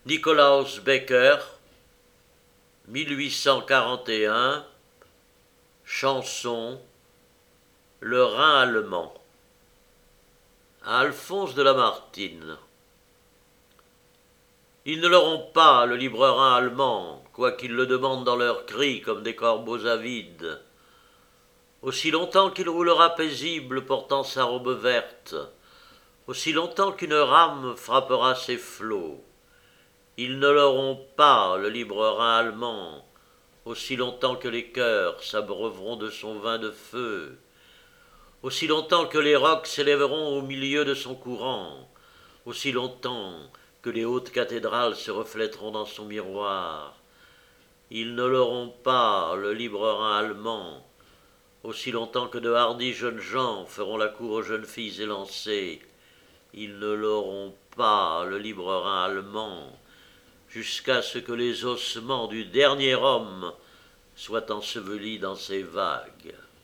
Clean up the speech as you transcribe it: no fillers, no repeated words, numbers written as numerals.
Nikolaus Becker, 1841, chanson Le Rhin allemand. À Alphonse de Lamartine. Ils ne l'auront pas, le libre Rhin allemand, quoiqu'ils le demandent dans leurs cris comme des corbeaux avides. Aussi longtemps qu'il roulera paisible portant sa robe verte, aussi longtemps qu'une rame frappera ses flots, ils ne l'auront pas, le libre Rhin allemand, aussi longtemps que les cœurs s'abreuveront de son vin de feu, aussi longtemps que les rocs s'élèveront au milieu de son courant, aussi longtemps que les hautes cathédrales se reflèteront dans son miroir. Ils ne l'auront pas, le libre Rhin allemand, aussi longtemps que de hardis jeunes gens feront la cour aux jeunes filles élancées. Ils ne l'auront pas, le libre Rhin allemand, jusqu'à ce que les ossements du dernier homme soient ensevelis dans ces vagues.